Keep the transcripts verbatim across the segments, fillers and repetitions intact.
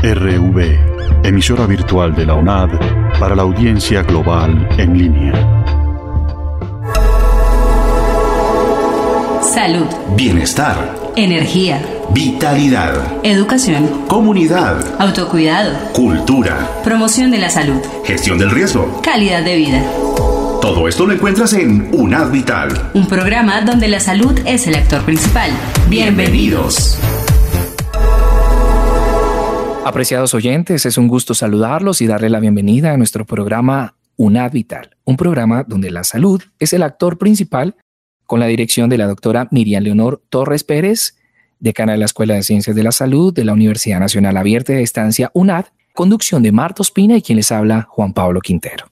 R V, emisora virtual de la U N A D para la audiencia global en línea. Salud. Bienestar. Energía. Vitalidad. Educación. Comunidad. Autocuidado. Cultura. Promoción de la salud. Gestión del riesgo. Calidad de vida. Todo esto lo encuentras en U N A D Vital. Un programa donde la salud es el actor principal. Bienvenidos. Apreciados oyentes, es un gusto saludarlos y darle la bienvenida a nuestro programa U N A D Vital, un programa donde la salud es el actor principal, con la dirección de la doctora Miriam Leonor Torres Pérez, decana de la Escuela de Ciencias de la Salud de la Universidad Nacional Abierta de Estancia U N A D, conducción de Marta Ospina y quien les habla, Juan Pablo Quintero.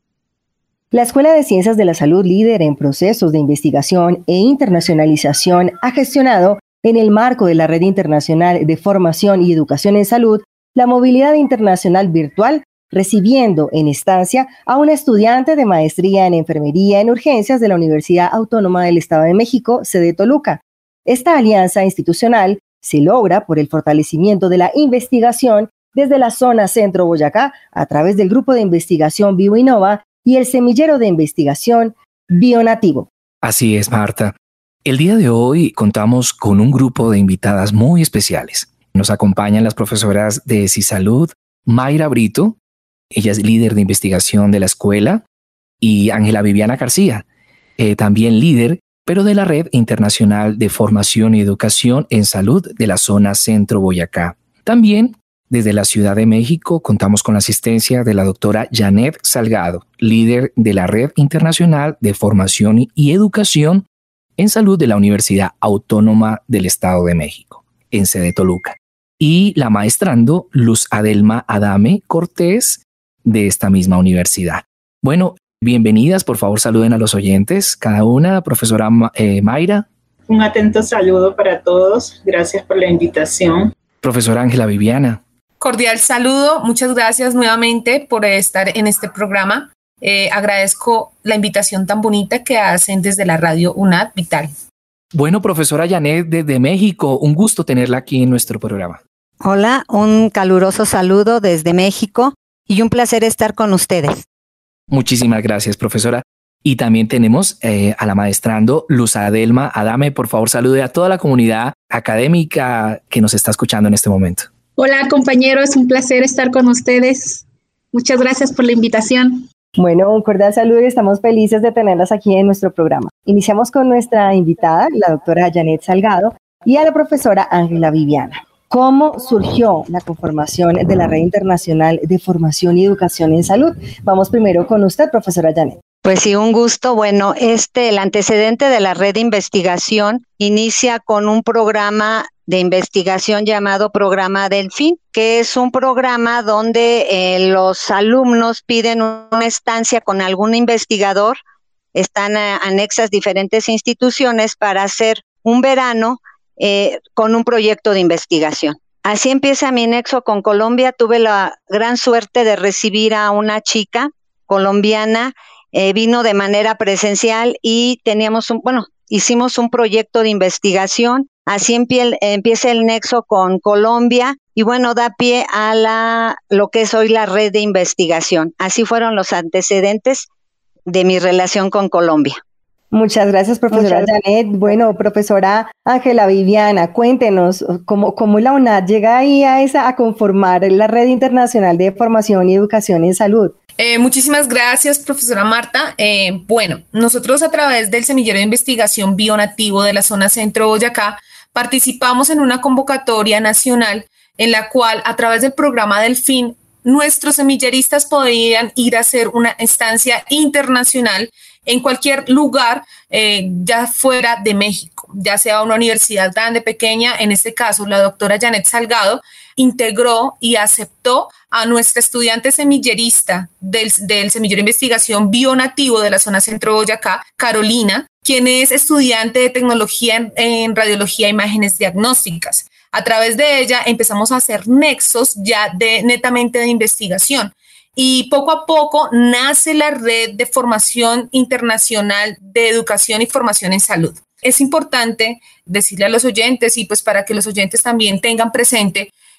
La Escuela de Ciencias de la Salud, líder en procesos de investigación e internacionalización, ha gestionado, en el marco de la Red Internacional de Formación y Educación en Salud, la movilidad internacional virtual, recibiendo en estancia a una estudiante de maestría en enfermería en urgencias de la Universidad Autónoma del Estado de México, sede Toluca. Esta alianza institucional se logra por el fortalecimiento de la investigación desde la zona Centro Boyacá a través del Grupo de Investigación BioInnova y el Semillero de Investigación Bionativo. Así es, Marta. El día de hoy contamos con un grupo de invitadas muy especiales. Nos acompañan las profesoras de CISalud, Mayra Brito, ella es líder de investigación de la escuela, y Ángela Viviana García, eh, también líder, pero de la Red Internacional de Formación y Educación en Salud de la zona Centro Boyacá. También desde la Ciudad de México contamos con la asistencia de la doctora Janet Salgado, líder de la Red Internacional de Formación y Educación en Salud de la Universidad Autónoma del Estado de México, en sede Toluca. Y la maestrando Luz Adelma Adame Cortés, de esta misma universidad. Bueno, bienvenidas, por favor saluden a los oyentes, cada una. Profesora eh, Mayra. Un atento saludo para todos, gracias por la invitación. Profesora Ángela Viviana. Cordial saludo, muchas gracias nuevamente por estar en este programa. Eh, agradezco la invitación tan bonita que hacen desde la radio U N A D Vital. Bueno, profesora Janet desde México, un gusto tenerla aquí en nuestro programa. Hola, un caluroso saludo desde México y un placer estar con ustedes. Muchísimas gracias, profesora. Y también tenemos eh, a la maestrando Luz Adelma Adame. Por favor, salude a toda la comunidad académica que nos está escuchando en este momento. Hola, compañeros, es un placer estar con ustedes. Muchas gracias por la invitación. Bueno, un cordial saludo y estamos felices de tenerlas aquí en nuestro programa. Iniciamos con nuestra invitada, la doctora Janet Salgado, y a la profesora Ángela Viviana. ¿Cómo surgió la conformación de la Red Internacional de Formación y Educación en Salud? Vamos primero con usted, profesora Janet. Pues sí, un gusto. Bueno, este, el antecedente de la red de investigación inicia con un programa de investigación llamado Programa Delfín, que es un programa donde eh, los alumnos piden una estancia con algún investigador, están a, anexas diferentes instituciones para hacer un verano eh, con un proyecto de investigación. Así empieza mi nexo con Colombia. Tuve la gran suerte de recibir a una chica colombiana, eh, vino de manera presencial y teníamos un, bueno, hicimos un proyecto de investigación. Así empie- empieza el nexo con Colombia y bueno, da pie a la, lo que es hoy la red de investigación. Así fueron los antecedentes de mi relación con Colombia. Muchas gracias, profesora Muchas Janet. Bueno, profesora Ángela Viviana, cuéntenos cómo, cómo la U N A D llega ahí a, esa, a conformar la Red Internacional de Formación y Educación en Salud. Eh, muchísimas gracias, profesora Marta. Eh, bueno, nosotros a través del Semillero de Investigación Bionativo de la zona Centro Boyacá participamos en una convocatoria nacional en la cual a través del programa Delfín nuestros semilleristas podrían ir a hacer una estancia internacional en cualquier lugar, eh, ya fuera de México, ya sea una universidad grande, pequeña. En este caso, la doctora Janet Salgado integró y aceptó a nuestra estudiante semillerista del, del Semillero de Investigación Bionativo de la zona Centro Boyacá, Carolina, quien es estudiante de tecnología en, en radiología e imágenes diagnósticas. A través de ella empezamos a hacer nexos ya de netamente de investigación. Y poco a poco nace la Red de Formación Internacional de Educación y Formación en Salud. Es importante decirle a los oyentes y pues para que los oyentes también tengan presente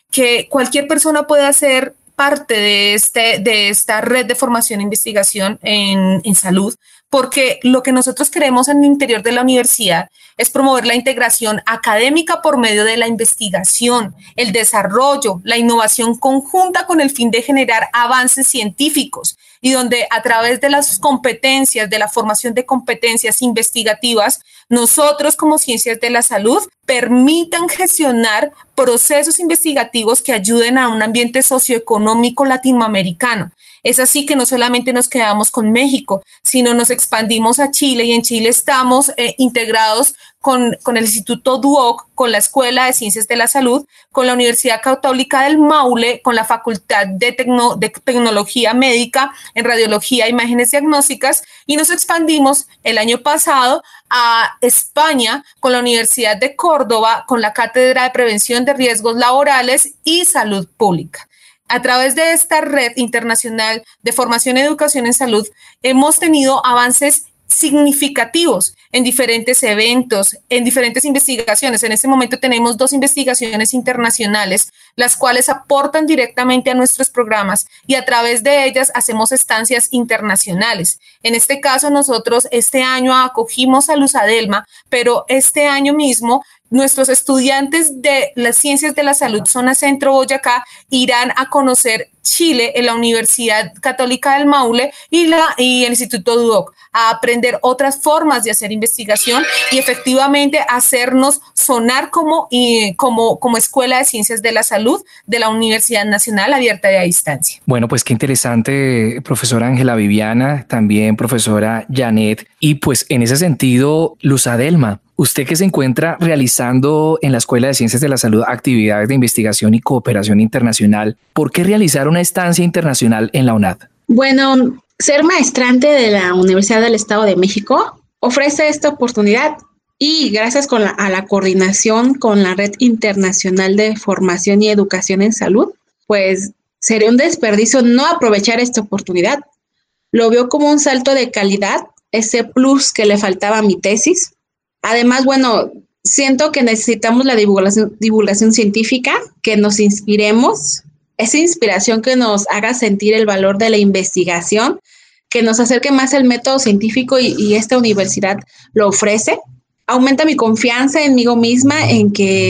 que cualquier persona puede hacer parte de, este, de esta red de formación e investigación en, en salud, porque lo que nosotros queremos en el interior de la universidad es promover la integración académica por medio de la investigación, el desarrollo, la innovación conjunta con el fin de generar avances científicos y donde a través de las competencias, de la formación de competencias investigativas, nosotros como Ciencias de la Salud permitan gestionar procesos investigativos que ayuden a un ambiente socioeconómico latinoamericano. Es así que no solamente nos quedamos con México, sino nos expandimos a Chile y en Chile estamos eh, integrados con, con el Instituto D U O C, con la Escuela de Ciencias de la Salud, con la Universidad Católica del Maule, con la Facultad de, Tecno, de Tecnología Médica en Radiología e Imágenes Diagnósticas y nos expandimos el año pasado a España con la Universidad de Córdoba, con la Cátedra de Prevención de Riesgos Laborales y Salud Pública. A través de esta red internacional de formación y educación en salud, hemos tenido avances significativos en diferentes eventos, en diferentes investigaciones. En este momento tenemos dos investigaciones internacionales, las cuales aportan directamente a nuestros programas y a través de ellas hacemos estancias internacionales. En este caso, nosotros este año acogimos a Luzadelma, pero este año mismo nuestros estudiantes de las Ciencias de la Salud Zona Centro Boyacá irán a conocer Chile en la Universidad Católica del Maule y, la, y el Instituto D U O C, a aprender otras formas de hacer investigación y efectivamente hacernos sonar como, y, como, como Escuela de Ciencias de la Salud de la Universidad Nacional Abierta y a Distancia. Bueno, pues qué interesante, profesora Ángela Viviana, también profesora Janet, y pues en ese sentido, Luzadelma, usted que se encuentra realizando en la Escuela de Ciencias de la Salud actividades de investigación y cooperación internacional, ¿por qué realizar una estancia internacional en la UNAD? Bueno, ser maestrante de la Universidad del Estado de México ofrece esta oportunidad y gracias con la, a la coordinación con la Red Internacional de Formación y Educación en Salud, pues sería un desperdicio no aprovechar esta oportunidad. Lo veo como un salto de calidad, ese plus que le faltaba a mi tesis. Además, bueno, siento que necesitamos la divulgación, divulgación científica, que nos inspiremos, esa inspiración que nos haga sentir el valor de la investigación, que nos acerque más al método científico y, y esta universidad lo ofrece. Aumenta mi confianza en mí misma, en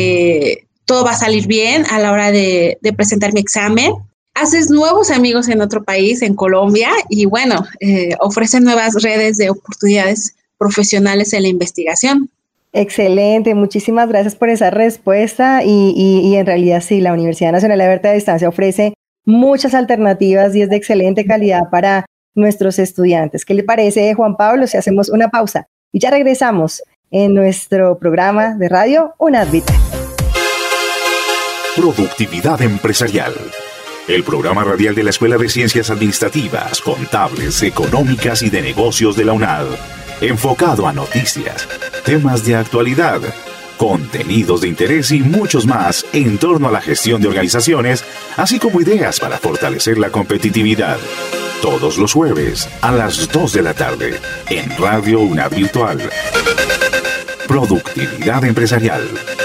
que todo va a salir bien a la hora de, de presentar mi examen. Haces nuevos amigos en otro país, en Colombia, y bueno, eh, ofrece nuevas redes de oportunidades profesionales en la investigación. Excelente, muchísimas gracias por esa respuesta y, y, y en realidad sí, la Universidad Nacional Abierta de Distancia ofrece muchas alternativas y es de excelente calidad para nuestros estudiantes. ¿Qué le parece, Juan Pablo, si hacemos una pausa? Y ya regresamos en nuestro programa de radio UNAD Vital. Productividad empresarial. El programa radial de la Escuela de Ciencias Administrativas, Contables, Económicas y de Negocios de la UNAD. Enfocado a noticias, temas de actualidad, contenidos de interés y muchos más en torno a la gestión de organizaciones, así como ideas para fortalecer la competitividad. Todos los jueves a las dos de la tarde en Radio UNAD Virtual. Productividad empresarial.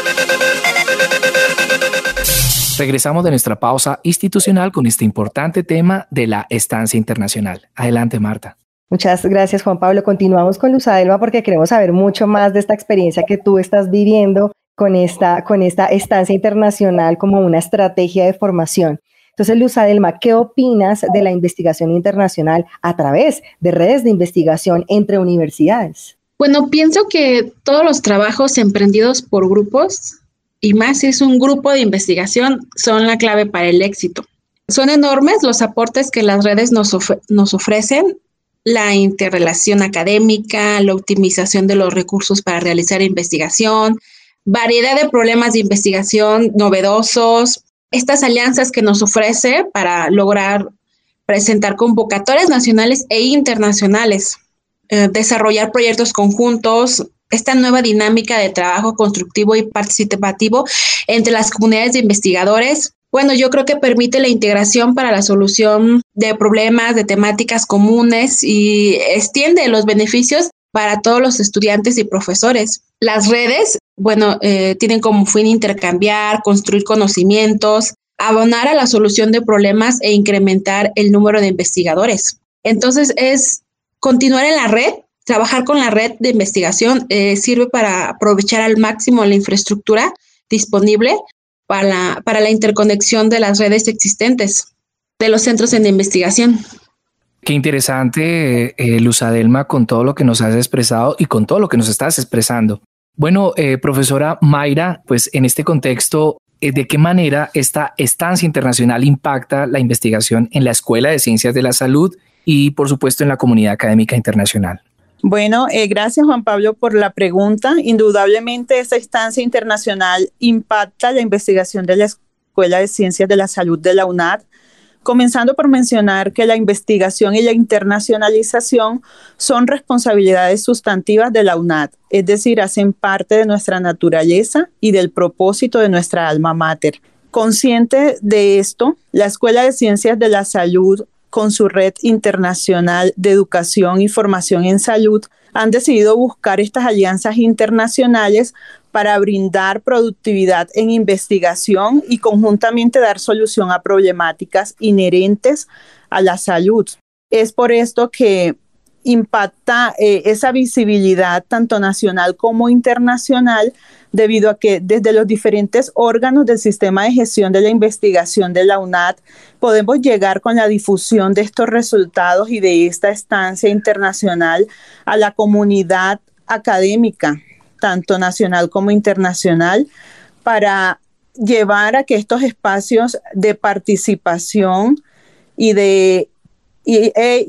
Regresamos de nuestra pausa institucional con este importante tema de la estancia internacional. Adelante, Marta. Muchas gracias, Juan Pablo. Continuamos con Luzadelma porque queremos saber mucho más de esta experiencia que tú estás viviendo con esta, con esta estancia internacional como una estrategia de formación. Entonces, Luzadelma, ¿qué opinas de la investigación internacional a través de redes de investigación entre universidades? Bueno, pienso que todos los trabajos emprendidos por grupos, y más si es un grupo de investigación, son la clave para el éxito. Son enormes los aportes que las redes nos, of- nos ofrecen, la interrelación académica, la optimización de los recursos para realizar investigación, variedad de problemas de investigación novedosos, estas alianzas que nos ofrece para lograr presentar convocatorias nacionales e internacionales, eh, desarrollar proyectos conjuntos, esta nueva dinámica de trabajo constructivo y participativo entre las comunidades de investigadores. Bueno, yo creo que permite la integración para la solución de problemas, de temáticas comunes y extiende los beneficios para todos los estudiantes y profesores. Las redes, bueno, eh, tienen como fin intercambiar, construir conocimientos, abonar a la solución de problemas e incrementar el número de investigadores. Entonces, es continuar en la red, trabajar con la red de investigación, eh, sirve para aprovechar al máximo la infraestructura disponible para la, para la interconexión de las redes existentes de los centros de investigación. Qué interesante, eh, Luz Adelma, con todo lo que nos has expresado y con todo lo que nos estás expresando. Bueno, eh, profesora Mayra, pues en este contexto, eh, ¿de qué manera esta estancia internacional impacta la investigación en la Escuela de Ciencias de la Salud y, por supuesto, en la comunidad académica internacional? Bueno, eh, gracias Juan Pablo por la pregunta. Indudablemente esta instancia internacional impacta la investigación de la Escuela de Ciencias de la Salud de la UNAD, comenzando por mencionar que la investigación y la internacionalización son responsabilidades sustantivas de la UNAD, es decir, hacen parte de nuestra naturaleza y del propósito de nuestra alma mater. Consciente de esto, la Escuela de Ciencias de la Salud, con su red internacional de educación y formación en salud, han decidido buscar estas alianzas internacionales para brindar productividad en investigación y conjuntamente dar solución a problemáticas inherentes a la salud. Es por esto que impacta eh, esa visibilidad tanto nacional como internacional, debido a que desde los diferentes órganos del sistema de gestión de la investigación de la UNAD podemos llegar con la difusión de estos resultados y de esta estancia internacional a la comunidad académica, tanto nacional como internacional, para llevar a que estos espacios de participación y de y, e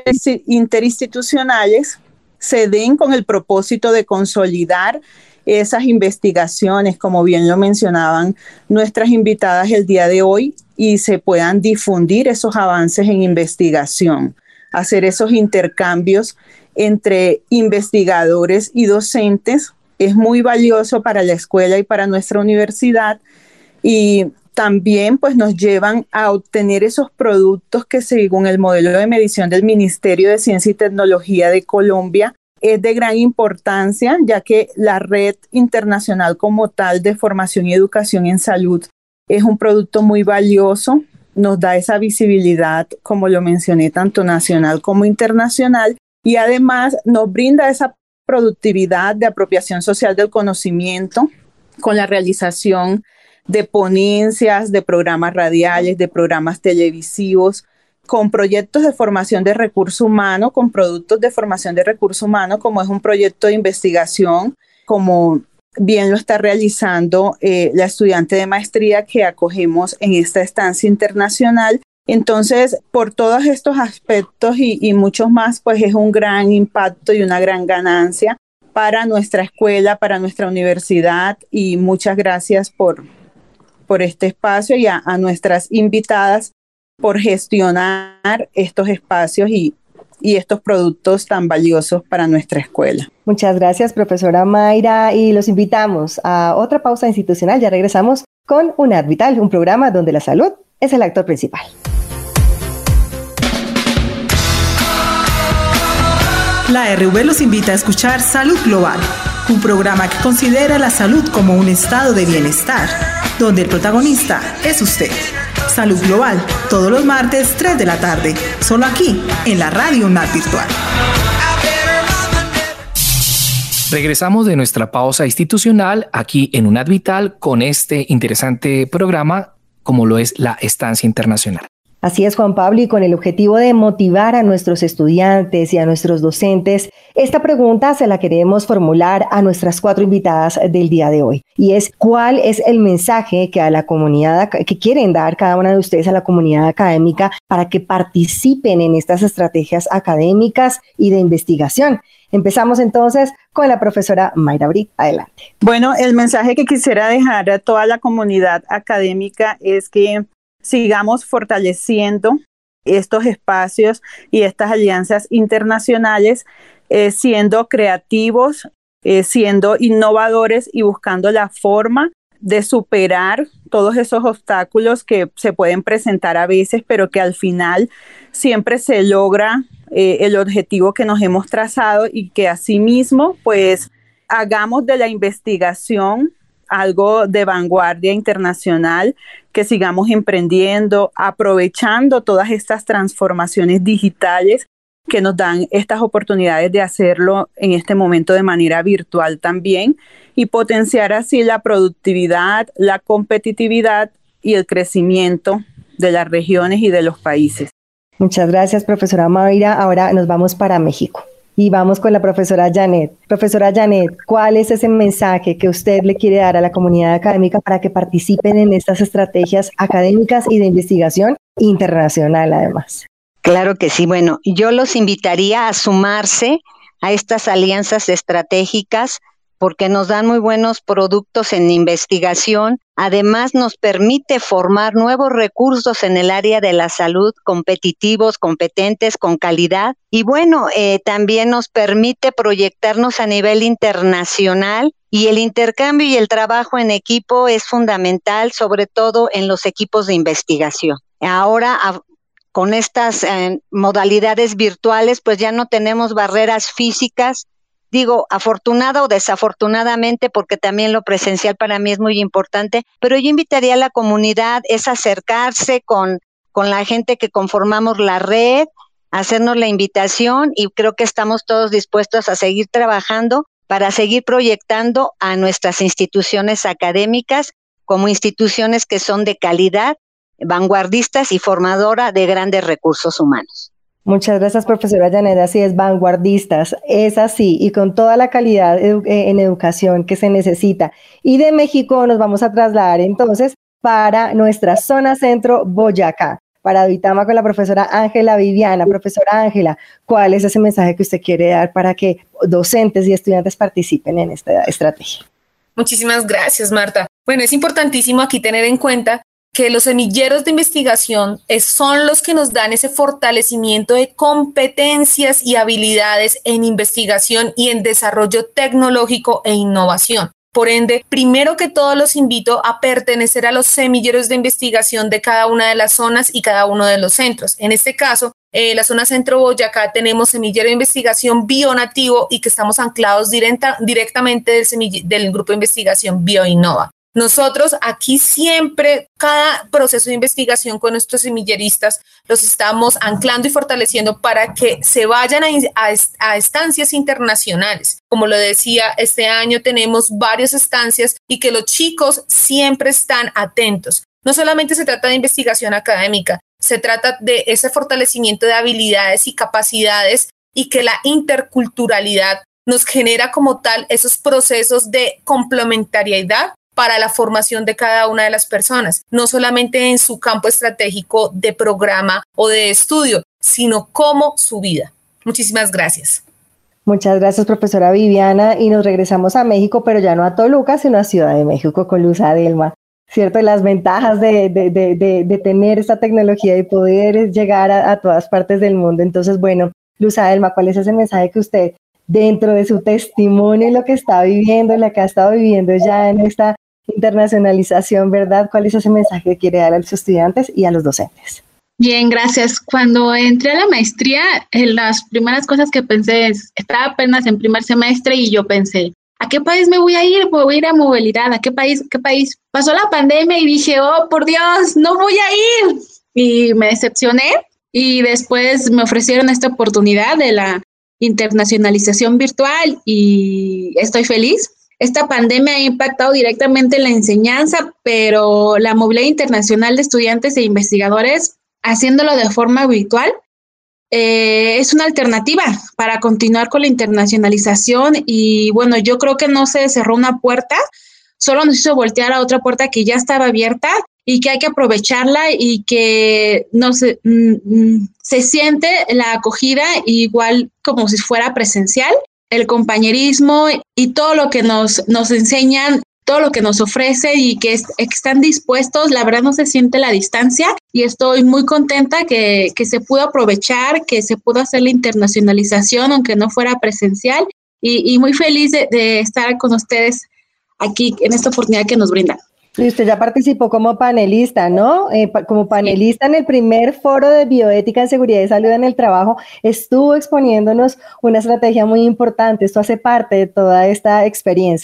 interinstitucionales se den con el propósito de consolidar esas investigaciones, como bien lo mencionaban nuestras invitadas el día de hoy, y se puedan difundir esos avances en investigación, hacer esos intercambios entre investigadores y docentes. Es muy valioso para la escuela y para nuestra universidad, y también pues nos llevan a obtener esos productos que, según el modelo de medición del Ministerio de Ciencia y Tecnología de Colombia, es de gran importancia, ya que la red internacional como tal de formación y educación en salud es un producto muy valioso, nos da esa visibilidad, como lo mencioné, tanto nacional como internacional, y además nos brinda esa productividad de apropiación social del conocimiento con la realización de ponencias, de programas radiales, de programas televisivos, con proyectos de formación de recurso humano, con productos de formación de recurso humano, como es un proyecto de investigación, como bien lo está realizando eh, la estudiante de maestría que acogemos en esta estancia internacional. Entonces, por todos estos aspectos y, y muchos más, pues es un gran impacto y una gran ganancia para nuestra escuela, para nuestra universidad, y muchas gracias por, por este espacio y a, a nuestras invitadas por gestionar estos espacios y, y estos productos tan valiosos para nuestra escuela. Muchas gracias, profesora Mayra, y los invitamos a otra pausa institucional. Ya regresamos con UNAD Vital, un programa donde la salud es el actor principal. La R V los invita a escuchar Salud Global, un programa que considera la salud como un estado de bienestar, donde el protagonista es usted. Salud Global, todos los martes, tres de la tarde, solo aquí, en la Radio UNAD Virtual. Regresamos de nuestra pausa institucional aquí en UNAD Vital con este interesante programa como lo es la Estancia Internacional. Así es, Juan Pablo, y con el objetivo de motivar a nuestros estudiantes y a nuestros docentes, esta pregunta se la queremos formular a nuestras cuatro invitadas del día de hoy. Y es, ¿cuál es el mensaje que a la comunidad, que quieren dar cada una de ustedes a la comunidad académica para que participen en estas estrategias académicas y de investigación? Empezamos entonces con la profesora Mayra Brit. Adelante. Bueno, el mensaje que quisiera dejar a toda la comunidad académica es que sigamos fortaleciendo estos espacios y estas alianzas internacionales, eh, siendo creativos, eh, siendo innovadores y buscando la forma de superar todos esos obstáculos que se pueden presentar a veces, pero que al final siempre se logra eh, el objetivo que nos hemos trazado, y que asimismo pues hagamos de la investigación algo de vanguardia internacional, que sigamos emprendiendo, aprovechando todas estas transformaciones digitales que nos dan estas oportunidades de hacerlo en este momento de manera virtual también y potenciar así la productividad, la competitividad y el crecimiento de las regiones y de los países. Muchas gracias, profesora Mayra. Ahora nos vamos para México y vamos con la profesora Janet. Profesora Janet, ¿cuál es ese mensaje que usted le quiere dar a la comunidad académica para que participen en estas estrategias académicas y de investigación internacional además? Claro que sí. Bueno, yo los invitaría a sumarse a estas alianzas estratégicas porque nos dan muy buenos productos en investigación. Además, nos permite formar nuevos recursos en el área de la salud, competitivos, competentes, con calidad. Y bueno, eh, también nos permite proyectarnos a nivel internacional. Y el intercambio y el trabajo en equipo es fundamental, sobre todo en los equipos de investigación. Ahora, a, con estas eh, modalidades virtuales, pues ya no tenemos barreras físicas. Digo, afortunada o desafortunadamente, porque también lo presencial para mí es muy importante, pero yo invitaría a la comunidad es acercarse con, con la gente que conformamos la red, hacernos la invitación y creo que estamos todos dispuestos a seguir trabajando para seguir proyectando a nuestras instituciones académicas como instituciones que son de calidad, vanguardistas y formadora de grandes recursos humanos. Muchas gracias, profesora Janet. Así es, vanguardistas, es así, y con toda la calidad edu- en educación que se necesita. Y de México nos vamos a trasladar entonces para nuestra zona centro, Boyacá, para Duitama con la profesora Ángela Viviana. Profesora Ángela, ¿cuál es ese mensaje que usted quiere dar para que docentes y estudiantes participen en esta estrategia? Muchísimas gracias, Marta. Bueno, es importantísimo aquí tener en cuenta que los semilleros de investigación son los que nos dan ese fortalecimiento de competencias y habilidades en investigación y en desarrollo tecnológico e innovación. Por ende, primero que todo los invito a pertenecer a los semilleros de investigación de cada una de las zonas y cada uno de los centros. En este caso, eh, la zona centro Boyacá tenemos semillero de investigación bionativo y que estamos anclados directa, directamente del, semille- del grupo de investigación Bioinnova. Nosotros aquí siempre, cada proceso de investigación con nuestros semilleristas, los estamos anclando y fortaleciendo para que se vayan a, a, a estancias internacionales. Como lo decía, este año tenemos varias estancias y que los chicos siempre están atentos. No solamente se trata de investigación académica, se trata de ese fortalecimiento de habilidades y capacidades y que la interculturalidad nos genera como tal esos procesos de complementariedad para la formación de cada una de las personas, no solamente en su campo estratégico de programa o de estudio, sino como su vida. Muchísimas gracias. Muchas gracias, profesora Viviana, y nos regresamos a México, pero ya no a Toluca, sino a Ciudad de México con Luz Adelma. ¿Cierto? Las ventajas de, de, de, de, de tener esta tecnología y poder llegar a, a todas partes del mundo. Entonces, bueno, Luz Adelma, ¿cuál es ese mensaje que usted, dentro de su testimonio y lo que está viviendo, lo que ha estado viviendo ya en esta internacionalización, ¿verdad? ¿Cuál es ese mensaje que quiere dar a los estudiantes y a los docentes? Bien, gracias. Cuando entré a la maestría, en las primeras cosas que pensé es, estaba apenas en primer semestre y yo pensé, ¿a qué país me voy a ir? Voy a ir a movilidad. ¿A qué país? ¿Qué país? Pasó la pandemia y dije, oh, por Dios, no voy a ir. Y me decepcioné y después me ofrecieron esta oportunidad de la internacionalización virtual y estoy feliz. Esta pandemia ha impactado directamente en la enseñanza, pero la movilidad internacional de estudiantes e investigadores, haciéndolo de forma virtual, eh, es una alternativa para continuar con la internacionalización. Y bueno, yo creo que no se cerró una puerta, solo nos hizo voltear a otra puerta que ya estaba abierta y que hay que aprovecharla y que no se, mm, se siente la acogida igual como si fuera presencial. El compañerismo y todo lo que nos, nos enseñan, todo lo que nos ofrece y que, es, que están dispuestos, la verdad no se siente la distancia y estoy muy contenta que, que se pudo aprovechar, que se pudo hacer la internacionalización aunque no fuera presencial y, y muy feliz de, de estar con ustedes aquí en esta oportunidad que nos brindan. Y usted ya participó como panelista, ¿no? Eh, pa- como panelista en el primer foro de bioética en seguridad y salud en el trabajo, estuvo exponiéndonos una estrategia muy importante. Esto hace parte de toda esta experiencia.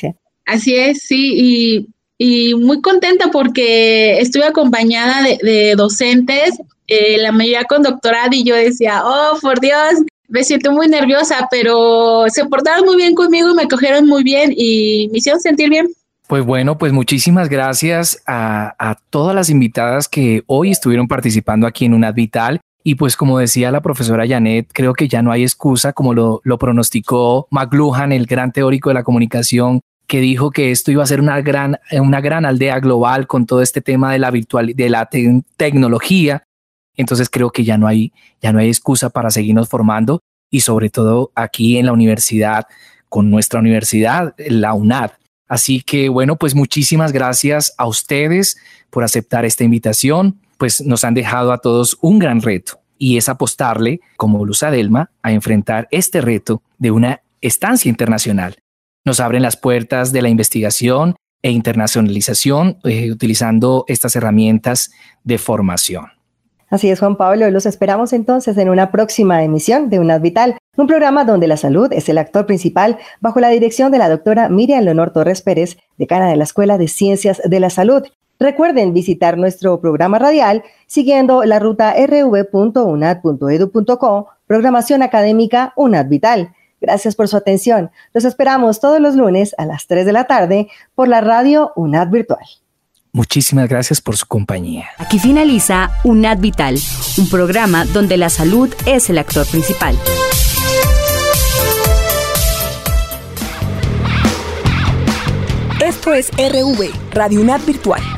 Así es, sí, y, y muy contenta porque estuve acompañada de, de docentes, eh, la mayoría con doctorado, y yo decía, oh, por Dios, me siento muy nerviosa, pero se portaron muy bien conmigo y me cogieron muy bien y me hicieron sentir bien. Pues bueno, pues muchísimas gracias a, a todas las invitadas que hoy estuvieron participando aquí en UNAD Vital. Y pues como decía la profesora Janet, creo que ya no hay excusa, como lo, lo pronosticó McLuhan, el gran teórico de la comunicación, que dijo que esto iba a ser una gran, una gran aldea global con todo este tema de la virtual, de la te- tecnología. Entonces creo que ya no hay, ya no hay excusa para seguirnos formando, y sobre todo aquí en la universidad, con nuestra universidad, la UNAD. Así que bueno, pues muchísimas gracias a ustedes por aceptar esta invitación. Pues nos han dejado a todos un gran reto, y es apostarle, como Luz Adelma, a enfrentar este reto de una estancia internacional. Nos abren las puertas de la investigación e internacionalización eh, utilizando estas herramientas de formación. Así es, Juan Pablo, los esperamos entonces en una próxima emisión de UNAD Vital, un programa donde la salud es el actor principal, bajo la dirección de la doctora Miriam Leonor Torres Pérez, decana de la Escuela de Ciencias de la Salud. Recuerden visitar nuestro programa radial siguiendo la ruta r v punto u n a d punto e d u punto co, programación académica UNAD Vital. Gracias por su atención. Los esperamos todos los lunes a las tres de la tarde por la radio UNAD Virtual. Muchísimas gracias por su compañía. Aquí finaliza UNAD Vital, un programa donde la salud es el actor principal. Esto es R V, Radio UNAD Virtual.